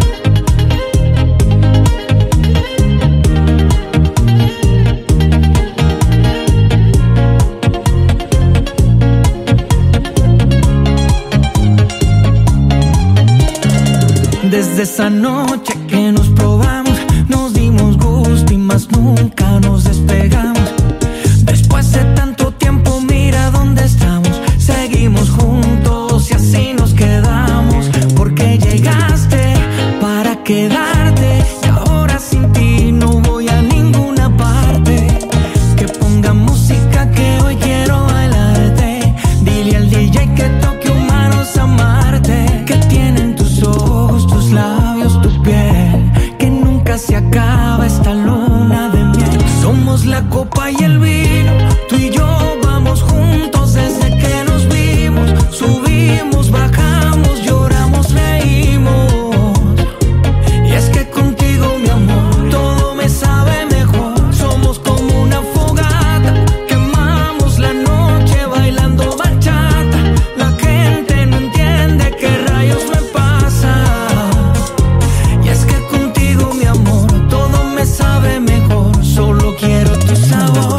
S3: Desde esa noche que nos probamos, nos dimos gusto y más nunca nos despegamos. Después de tanto tiempo, mira dónde estamos. Seguimos juntos y así nos quedamos. Porque llegaste para quedarte y ahora sin ti no voy a ninguna parte. Que ponga música que hoy quiero bailarte. Dile al D J que toque humanos amarte. Que tienen tus ojos, tus labios, tu piel, que nunca se acaba esta luna de miel. Somos la copa y el vino, tú y yo vamos juntos desde que nos vimos. Subimos, bajamos, lloramos, reímos. Y es que contigo, mi amor, todo me sabe mejor. Somos como una fogata, quemamos la noche bailando bachata. La gente no entiende qué rayos me pasa. Y es que contigo, mi amor, todo me sabe mejor. Solo quiero tu sabor.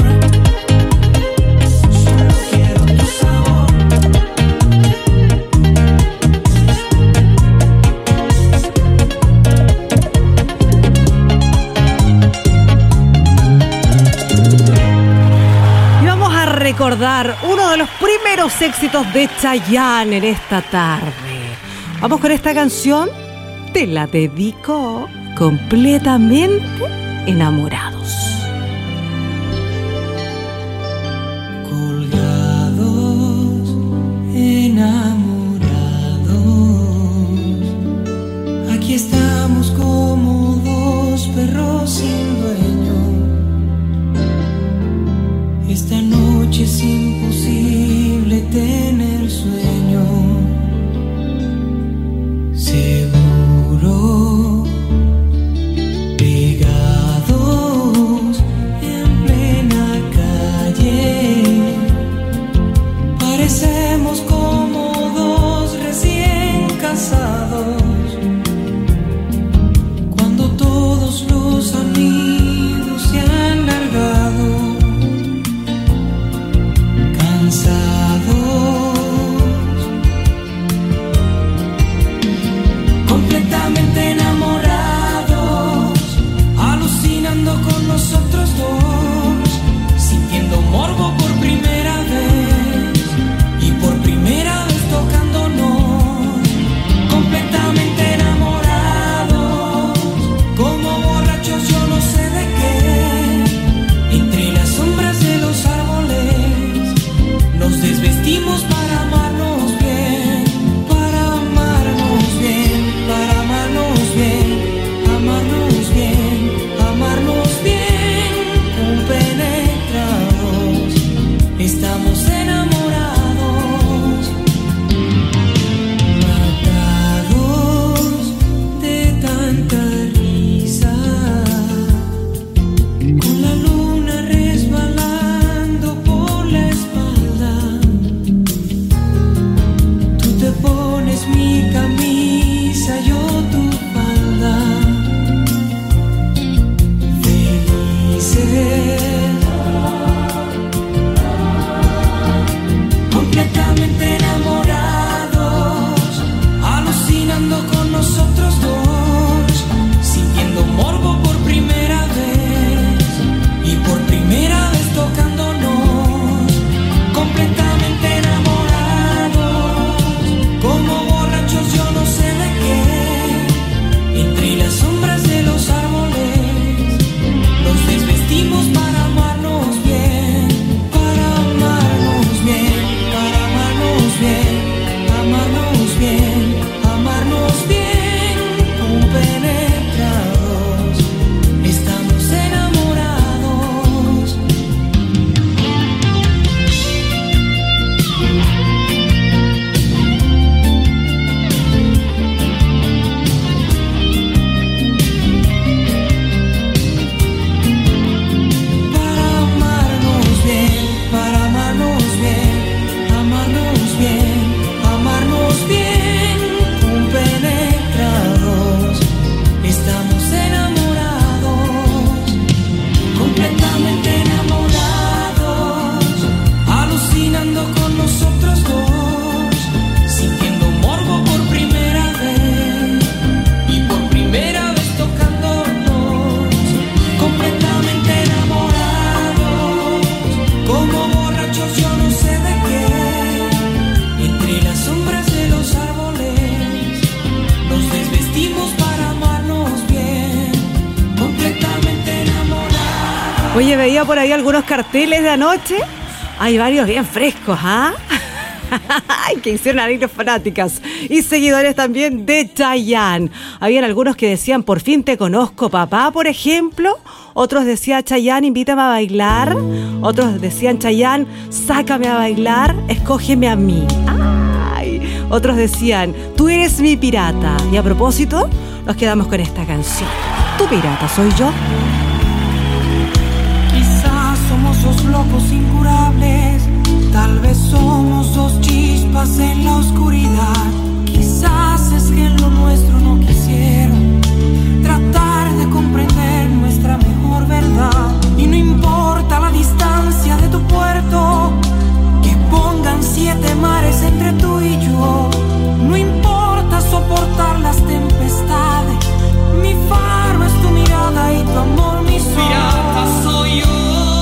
S3: Solo quiero tu sabor.
S4: Y vamos a recordar uno de los primeros éxitos de Chayanne en esta tarde. Vamos con esta canción, te la dedico, Completamente Enamorados.
S3: Colgados, enamorados, aquí estamos como dos perros sin dueño. Esta noche es imposible tener sueño. Seguro, pegados en plena calle, parecemos como dos como borrachos yo no sé de qué, entre las sombras de los árboles, nos desvestimos para amarnos bien, para amarnos bien, para amarnos bien, amarnos bien, amarnos bien, compenetrados, estamos enamorados. Para amarnos bien, para amarnos bien, amarnos bien, amarnos bien, compenetrados, estamos enamorados, completamente enamorados, alucinando con nosotros dos, sintiendo morbo por primera vez y por primera vez tocándonos, completamente enamorados, como borrachos yo no sé de qué, entre las sombras de los árboles, nos desvestimos para amarnos bien, completamente enamorados.
S4: Oye, veía por ahí algunos carteles de anoche. Hay varios bien frescos, ¿ah? Ay, que hicieron a los fanáticas y seguidores también de Chayanne. Habían algunos que decían, por fin te conozco, papá, por ejemplo. Otros decían, Chayanne, invítame a bailar. Otros decían, Chayanne, sácame a bailar, escógeme a mí. Ay. Otros decían, tú eres mi pirata. Y a propósito, nos quedamos con esta canción. Tu pirata soy yo.
S3: Quizás somos dos locos incurables, tal vez somos dos chispas en la oscuridad. Quizás es que en lo nuestro no quisieron tratar de comprender nuestra mejor verdad. Y no importa la distancia de tu puerto, que pongan siete mares entre tú y yo. No importa soportar las tempestades, mi faro es tu mirada y tu amor mi sol. Pirata soy yo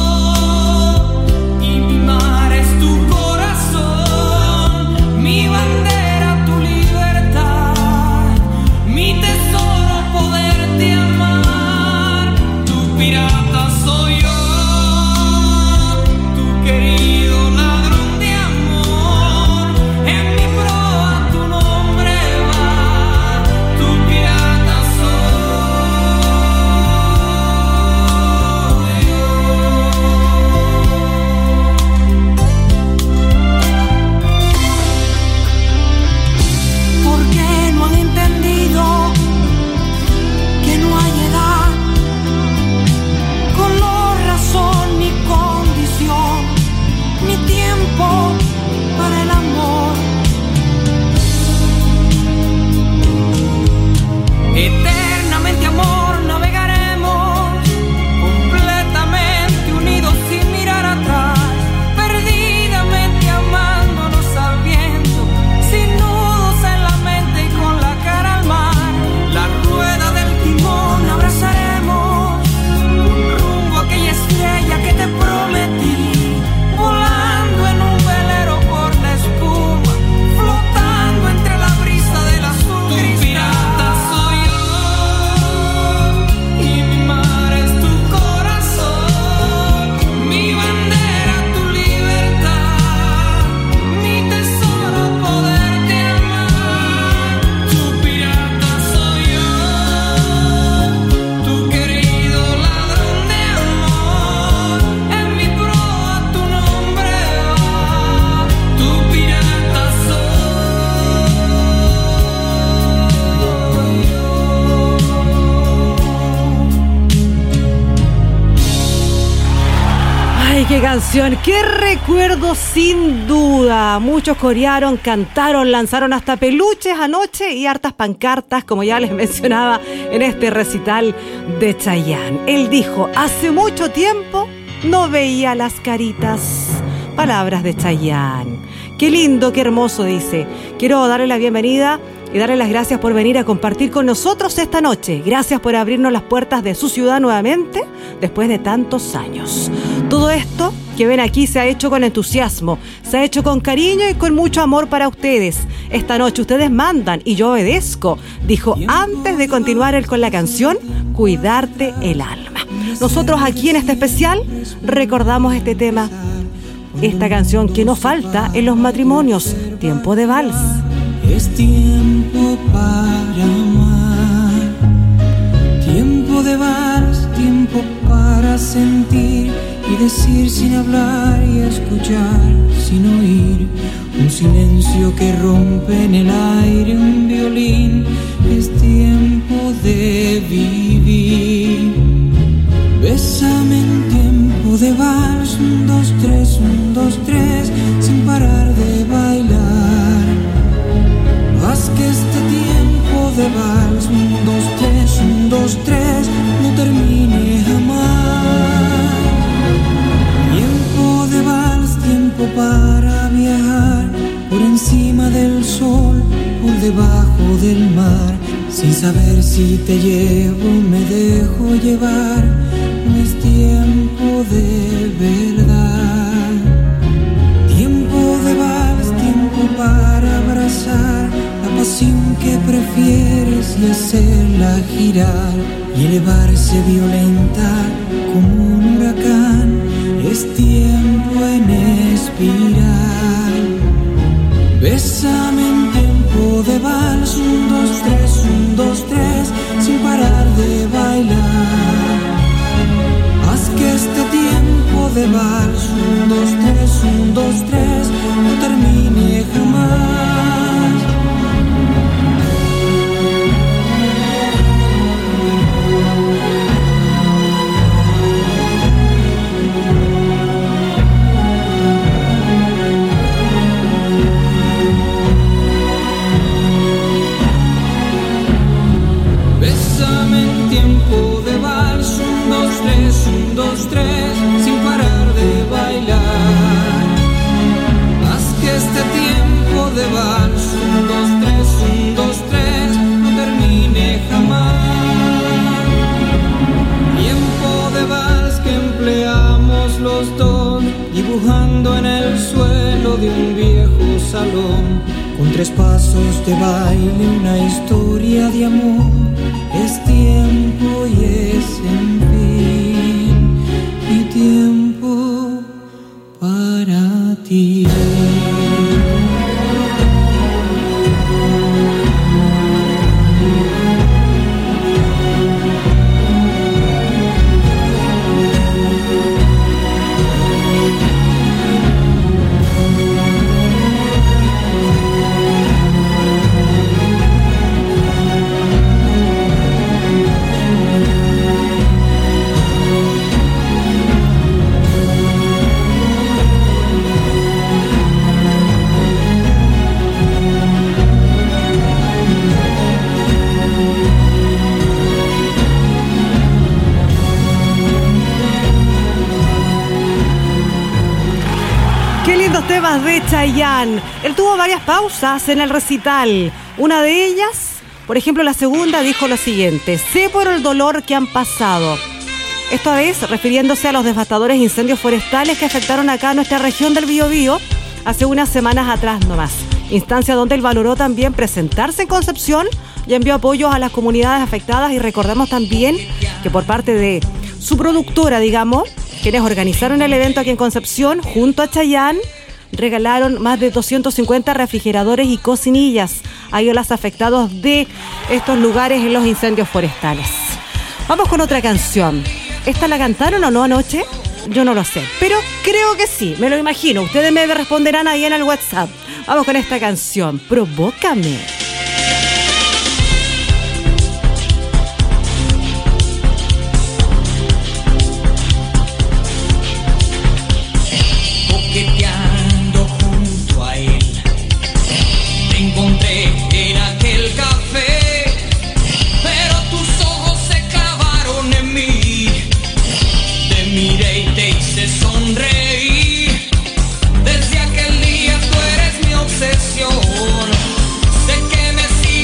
S3: y mi mar es tu corazón, mi bandera tu libertad, mi tesoro poderte amar. Tu pirata soy yo, tu querido ladrón de amor, en mi proa tu nombre va, tu pirata ¿por qué no han entendido que no hay edad, color, razón ni condición, ni tiempo para el amor? Eternamente amor navegaremos, completamente unidos sin mirar atrás, perdidamente amándonos al viento, sin nudos en la mente y con la cara al mar. La rueda del timón abrazaremos, rumbo a aquella estrella que te prometí, volando en un velero por la espuma, flotando entre la brisa del azul cristal. Tu pirata soy yo y mi mar es tu corazón, mi bandera tu libertad, mi tesoro poderte amar. Tu pirata soy yo, tu querido ladrón de amor, en mi proa tu nombre va, tu pirata
S4: Ay, qué canción, qué recuerdo sin duda. Muchos corearon, cantaron, lanzaron hasta peluches anoche y hartas pancartas, como ya les mencionaba en este recital de Chayanne. Él dijo, hace mucho tiempo no veía las caritas. Palabras de Chayanne. Qué lindo, qué hermoso, dice. Quiero darle la bienvenida y darle las gracias por venir a compartir con nosotros esta noche. Gracias por abrirnos las puertas de su ciudad nuevamente después de tantos años. Todo esto que ven aquí se ha hecho con entusiasmo, se ha hecho con cariño y con mucho amor para ustedes. Esta noche ustedes mandan y yo obedezco, dijo antes de continuar él con la canción Cuidarte el alma. Nosotros aquí en este especial recordamos este tema, esta canción que no falta en los matrimonios, Tiempo de Vals.
S3: Es tiempo para amar, tiempo de vals, tiempo para sentir y decir sin hablar y escuchar sin oír. Un silencio que rompe en el aire un violín. Es tiempo de vivir. Bésame en tiempo de vals, un, dos, tres, un, dos, tres, sin parar de bailar. Haz que este tiempo de vals, un, dos, tres, un, dos, tres, no termine jamás. Tiempo de vals, tiempo para viajar por encima del sol, por debajo del mar, sin saber si te llevo, me dejo llevar. No es tiempo de verdad. Tiempo de vals, tiempo para abrazar la pasión que prefieres y hacerla girar y elevarse violenta como un huracán. Es tiempo en espiral. Bésame en tiempo de vals, un, dos, tres, un, dos, tres, sin parar de bailar. Haz que este tiempo de vals, un, dos, tres, un, dos, tres, no termine jamás. Bésame en tiempo de vals, un, dos, tres, un, dos, tres, sin parar de bailar. Haz que este tiempo de vals, un, dos, tres, un, dos, tres, no termine jamás. Tiempo de vals que empleamos los dos, dibujando en el suelo de un viejo salón, con tres pasos de baile, una historia de amor. Es tiempo y es en fin, y tiempo para ti.
S4: Temas de Chayanne. Él tuvo varias pausas en el recital. Una de ellas, por ejemplo, la segunda, dijo lo siguiente: sé por el dolor que han pasado. Esta vez refiriéndose a los devastadores incendios forestales que afectaron acá a nuestra región del Biobío hace unas semanas atrás nomás. Instancia donde él valoró también presentarse en Concepción y envió apoyos a las comunidades afectadas. Y recordemos también que por parte de su productora, digamos, quienes organizaron el evento aquí en Concepción, junto a Chayanne, regalaron más de doscientos cincuenta refrigeradores y cocinillas a los afectados de estos lugares en los incendios forestales. Vamos con otra canción. ¿Esta la cantaron o no anoche? Yo no lo sé, pero creo que sí, me lo imagino. Ustedes me responderán ahí en el WhatsApp. Vamos con esta canción, Provócame.